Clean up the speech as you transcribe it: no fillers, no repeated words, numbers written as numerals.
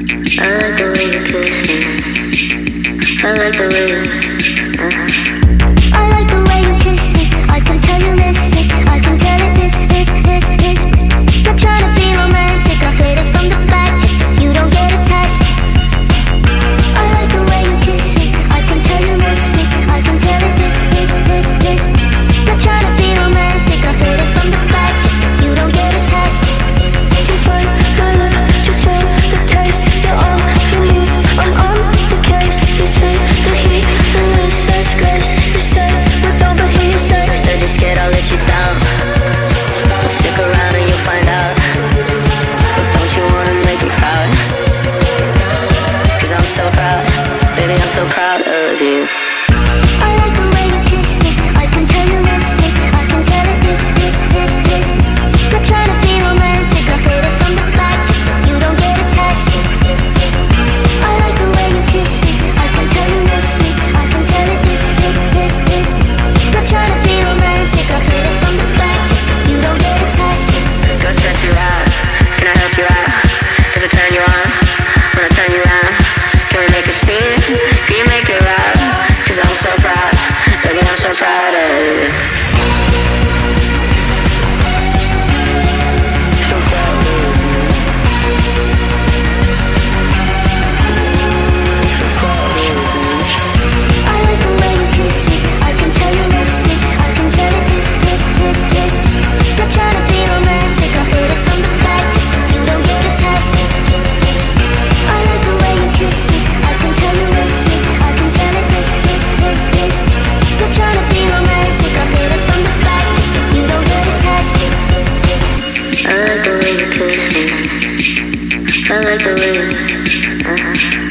I like the way you kiss me. I like the way you, I like the way you kiss me. I can tell you miss it. I can tell it this. Not trying to be romantic. I hit it from the back just so you don't get attached. I like the way you kiss me. I can tell you miss it. I can tell it this. Not trying to be romantic. I hit it from the back just so you don't get attached. You bite my lip just for the taste. You're on your knees, I'm on the case. You take the heat and with such grace. You say we're done but here you stay. Said you're scared I'll let you down. Well, stick around and you'll find out. But don't you wanna make me proud? Cause I'm so proud, baby, I'm so proud of you. I like the way you kiss me. I can tell you miss it. I can tell it this. Not trying to be romantic. I hit it from the back just so you don't get attached. I like the way you kiss me. I can tell you miss it. I can tell it this. Not trying to be romantic. I hit it from the back just so you don't get attached. So I stress you out. Can I help you out? Does it turn you on? When I turn you around, can we make a scene? Can you make it loud? Cause I'm so proud, baby, I'm so proud of you. I like the way you kiss me. I can tell you miss it. I can tell it this. Not trying to be romantic. I hit it from the back just so you don't get attached. I like the way you kiss me. I can tell you miss it. I can tell it this. Not trying to be romantic. I hit it from the back just so you don't get attached. I like the way you kiss me. I like the way you,